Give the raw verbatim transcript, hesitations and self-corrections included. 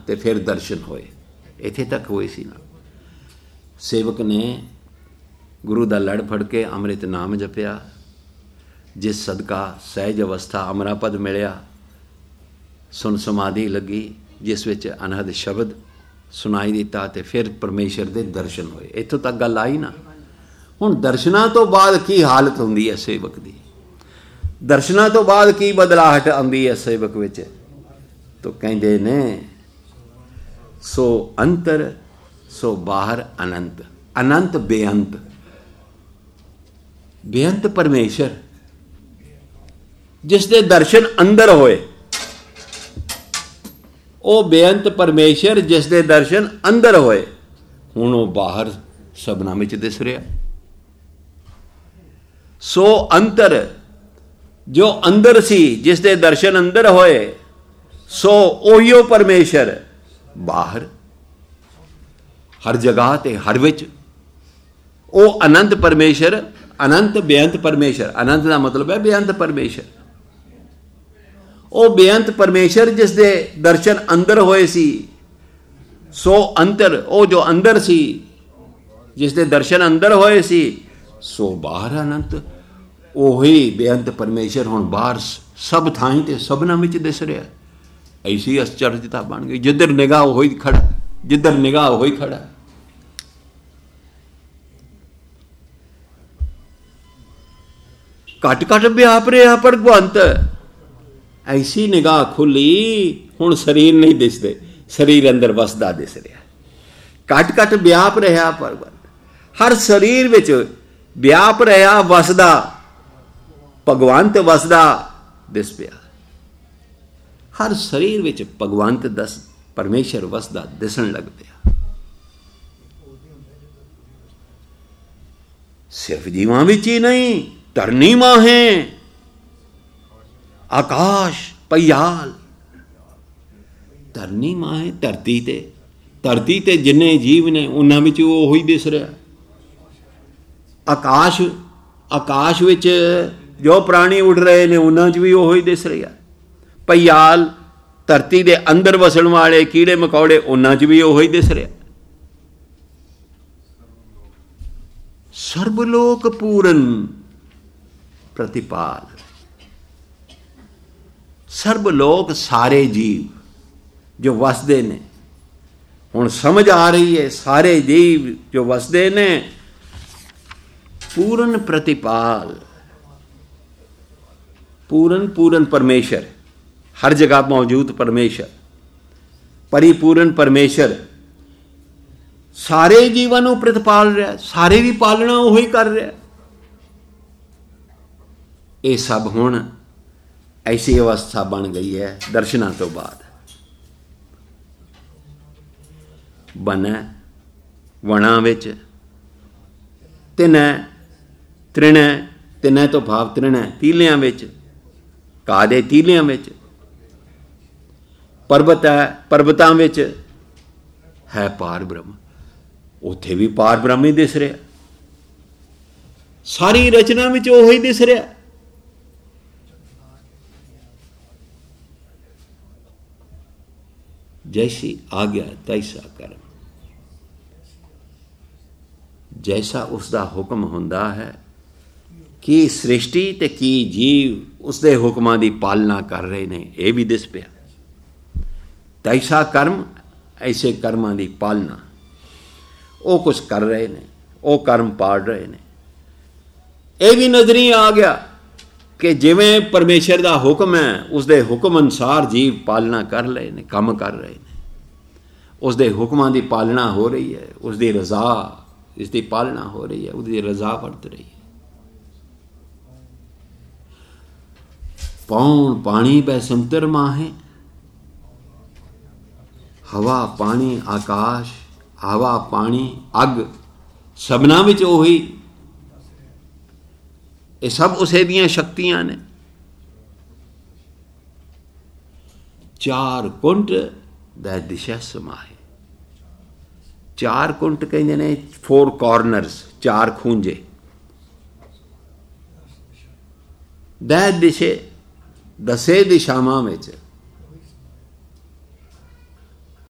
ਤੇ ਫਿਰ ਦਰਸ਼ਨ ਹੋਏ। ਇੱਥੇ ਤੱਕ ਹੋਏ ਸੀ ਨਾ। ਸੇਵਕ ਨੇ ਗੁਰੂ ਦਾ ਲੜ ਫੜ ਕੇ ਅੰਮ੍ਰਿਤ ਨਾਮ ਜਪਿਆ, ਜਿਸ ਸਦਕਾ ਸਹਿਜ ਅਵਸਥਾ ਅਮਰਾਪਦ ਮਿਲਿਆ, ਸੁਣ ਸਮਾਧੀ ਲੱਗੀ, ਜਿਸ ਵਿੱਚ ਅਨਹਦ ਸ਼ਬਦ ਸੁਣਾਈ ਦਿੱਤਾ, ਤੇ ਫਿਰ ਪਰਮੇਸ਼ਰ ਦੇ ਦਰਸ਼ਨ ਹੋਏ। ਇੱਥੋਂ ਤੱਕ ਗੱਲ ਆਈ ਨਾ। ਹੁਣ ਦਰਸ਼ਨਾਂ ਤੋਂ ਬਾਅਦ ਕੀ ਹਾਲਤ ਹੁੰਦੀ ਹੈ ਸੇਵਕ ਦੀ, ਦਰਸ਼ਨਾਂ ਤੋਂ ਬਾਅਦ ਕੀ ਬਦਲਾਹਟ ਆਉਂਦੀ ਹੈ ਸੇਵਕ ਵਿੱਚ, ਤਾਂ ਕਹਿੰਦੇ ਨੇ ਸੋ ਅੰਤਰ ਸੋ ਬਾਹਰ ਅਨੰਤ। ਅਨੰਤ ਬੇਅੰਤ, ਬੇਅੰਤ ਪਰਮੇਸ਼ਰ ਜਿਸ ਦੇ ਦਰਸ਼ਨ ਅੰਦਰ ਹੋਏ, ਉਹ ਬੇਅੰਤ ਪਰਮੇਸ਼ਰ ਜਿਸ ਦੇ ਦਰਸ਼ਨ ਅੰਦਰ ਹੋਏ, ਹੁਣ ਉਹ ਬਾਹਰ ਸਭਨਾਂ ਵਿੱਚ ਦਿਸ ਰਿਹਾ। ਸੋ ਅੰਤਰ ਜੋ ਅੰਦਰ ਸੀ, ਜਿਸ ਦੇ ਦਰਸ਼ਨ ਅੰਦਰ ਹੋਏ, ਸੋ ਉਹੀਓ ਪਰਮੇਸ਼ਰ ਬਾਹਰ ਹਰ ਜਗ੍ਹਾ ਤੇ ਹਰ ਵਿੱਚ। ਉਹ ਅਨੰਤ ਪਰਮੇਸ਼ਰ, ਅਨੰਤ ਬੇਅੰਤ ਪਰਮੇਸ਼ਰ। ਅਨੰਤ ਦਾ ਮਤਲਬ ਹੈ ਬੇਅੰਤ ਪਰਮੇਸ਼ਰ। ਉਹ ਬੇਅੰਤ ਪਰਮੇਸ਼ਰ ਜਿਸ ਦੇ ਦਰਸ਼ਨ ਅੰਦਰ ਹੋਏ ਸੀ, ਸੋ ਅੰਤਰ ਉਹ ਜੋ ਅੰਦਰ ਸੀ, ਜਿਸ ਦੇ ਦਰਸ਼ਨ ਅੰਦਰ ਹੋਏ ਸੀ, ਸੋ ਬਾਹਰ ਅਨੰਤ। ਉਹੀ ਬੇਅੰਤ ਪਰਮੇਸ਼ਰ ਹੁਣ ਬਾਹਰ ਸਭ ਥਾਈਂ ਤੇ ਸਭਨਾਂ ਵਿੱਚ ਦਿਸ ਰਿਹਾ। ਐਸੀ ਅਚਰਜਤਾ ਬਣ ਗਈ, ਜਿੱਧਰ ਨਿਗਾਹ ਉਹੀ ਖੜਾ, ਜਿੱਧਰ ਨਿਗਾਹ ਉਹੀ ਖੜਾ। ਘਟ ਘਟ ਵਿਆਪ ਰਿਹਾ ਭਗਵੰਤ। ਐਸੀ ਨਿਗਾਹ ਖੁੱਲੀ, ਹੁਣ ਸਰੀਰ ਨਹੀਂ ਦਿਸਦੇ, ਸਰੀਰ ਅੰਦਰ ਵਸਦਾ ਦਿਸ ਰਿਹਾ। ਘਟ ਘਟ ਵਿਆਪ ਰਿਹਾ ਭਗਵੰਤ, ਹਰ ਸਰੀਰ ਵਿੱਚ ਵਿਆਪ ਰਿਹਾ, ਵਸਦਾ ਭਗਵੰਤ ਵਸਦਾ ਦਿਸ ਪਿਆ। ਹਰ ਸਰੀਰ ਵਿੱਚ ਭਗਵੰਤ ਦਸ ਪਰਮੇਸ਼ਰ ਵਸਦਾ ਦਿਸਣ ਲੱਗ ਪਿਆ। ਸਿਰਫ ਜੀਵਾਂ ਵਿੱਚ ਹੀ ਨਹੀਂ, ਧਰਨੀ ਮਾਹੇ, ਆਕਾਸ਼ ਪਈਆਲ। ਧਰਨੀ ਮਾਹੇ, ਧਰਤੀ ਤੇ, ਧਰਤੀ ਤੇ ਜਿੰਨੇ ਜੀਵ ਨੇ ਉਹਨਾਂ ਵਿੱਚ ਉਹ ਹੀ ਦਿਸ ਰਿਹਾ। ਆਕਾਸ਼, ਆਕਾਸ਼ ਵਿੱਚ ਜੋ ਪ੍ਰਾਣੀ ਉੱਡ ਰਹੇ ਨੇ ਉਹਨਾਂ 'ਚ ਵੀ ਉਹ ਹੀ ਦਿਸ ਰਿਹਾ। ਪਈਆਲ, ਧਰਤੀ ਦੇ ਅੰਦਰ ਵਸਣ ਵਾਲੇ ਕੀੜੇ ਮਕੌੜੇ, ਉਹਨਾਂ 'ਚ ਵੀ ਉਹ ਹੀ ਦਿਸ ਰਿਹਾ। ਸਰਬ ਲੋਕ ਪੂਰਨ ਪ੍ਰਤਿਪਾਲ। ਸਰਬ ਲੋਕ ਸਾਰੇ ਜੀਵ ਜੋ ਵਸਦੇ ਨੇ, ਹੁਣ ਸਮਝ ਆ ਰਹੀ ਹੈ, ਸਾਰੇ ਜੀਵ ਜੋ ਵਸਦੇ ਨੇ, ਪੂਰਨ ਪ੍ਰਤਿਪਾਲ। ਪੂਰਨ ਪੂਰਨ ਪਰਮੇਸ਼ਰ, ਹਰ ਜਗ੍ਹਾ ਮੌਜੂਦ ਪਰਮੇਸ਼ਰ, ਪਰਿਪੂਰਨ ਪਰਮੇਸ਼ਰ ਸਾਰੇ ਜੀਵਾਂ ਨੂੰ ਪ੍ਰਤਿਪਾਲ ਰਿਹਾ, ਸਾਰੇ ਦੀ ਪਾਲਣਾ ਉਹੀ ਕਰ ਰਿਹਾ। ਇਹ ਸਭ ਹੁਣ ਐਸੀ ਅਵਸਥਾ ਬਣ ਗਈ ਹੈ ਦਰਸ਼ਨਾਂ ਤੋਂ ਬਾਅਦ। ਬਨੈ ਵਣਾਂ ਵਿੱਚ, ਤਿਨੈ ਤ੍ਰਿਣੈ, ਤਿਨੈ ਤੋਂ ਭਾਵ ਤ੍ਰਿਣੈ ਤੀਲਿਆਂ ਵਿੱਚ, ਘਾਹ ਦੇ ਤੀਲਿਆਂ ਵਿੱਚ। ਪਰਬਤ ਹੈ, ਪਰਬਤਾਂ ਵਿੱਚ ਹੈ ਪਾਰ ਬ੍ਰਹਮ, ਉੱਥੇ ਵੀ ਪਾਰ ਬ੍ਰਹਮ ਹੀ ਦਿਸ ਰਿਹਾ। ਸਾਰੀ ਰਚਨਾ ਵਿੱਚ ਉਹ ਹੀ ਦਿਸ ਰਿਹਾ। ਜੈਸੀ ਆਗਿਆ ਤੈਸਾ ਕਰਮ। ਜੈਸਾ ਉਸਦਾ ਹੁਕਮ ਹੁੰਦਾ ਹੈ, ਕੀ ਸ੍ਰਿਸ਼ਟੀ ਤੇ ਕੀ ਜੀਵ ਉਸਦੇ ਹੁਕਮਾਂ ਦੀ ਪਾਲਣਾ ਕਰ ਰਹੇ ਨੇ, ਇਹ ਵੀ ਦਿਸ ਪਿਆ। ਤੈਸਾ ਕਰਮ, ਐਸੇ ਕਰਮਾਂ ਦੀ ਪਾਲਣਾ, ਉਹ ਕੁਛ ਕਰ ਰਹੇ ਨੇ, ਉਹ ਕਰਮ ਪਾੜ ਰਹੇ ਨੇ। ਇਹ ਵੀ ਨਜ਼ਰੀ ਆ ਗਿਆ ਕਿ ਜਿਵੇਂ ਪਰਮੇਸ਼ਰ ਦਾ ਹੁਕਮ ਹੈ, ਉਸਦੇ ਹੁਕਮ ਅਨੁਸਾਰ ਜੀਵ ਪਾਲਣਾ ਕਰ ਰਹੇ ਨੇ, ਕੰਮ ਕਰ ਰਹੇ ਨੇ। ਉਸਦੇ ਹੁਕਮਾਂ ਦੀ ਪਾਲਣਾ ਹੋ ਰਹੀ ਹੈ, ਉਸਦੀ ਰਜ਼ਾ, ਇਸ ਦੀ ਪਾਲਣਾ ਹੋ ਰਹੀ ਹੈ, ਉਹਦੀ ਰਜ਼ਾ ਵਰਤ ਰਹੀ ਹੈ। ਪੌਣ ਪਾਣੀ ਬੈਸੰਤਰ ਮਾਹੇ, ਹਵਾ ਪਾਣੀ ਆਕਾਸ਼, ਹਵਾ ਪਾਣੀ ਅੱਗ, ਸਭਨਾਂ ਵਿੱਚ ਉਹੀ। ਇਹ ਸਭ ਉਸੇ ਦੀਆਂ ਸ਼ਕਤੀਆਂ ਨੇ। ਚਾਰ ਕੁੰਟ ਦਾ ਦਿਸ਼ਾ ਸਮਾਏ। ਚਾਰ ਕੁੰਟ ਕਹਿੰਦੇ ਨੇ, ਫੋਰ ਕਾਰਨਰਸ, ਚਾਰ ਖੂੰਜੇ। ਦੈ ਦਿਸ਼ੇ, ਦਸੇ ਦਿਸ਼ਾਵਾਂ ਵਿੱਚ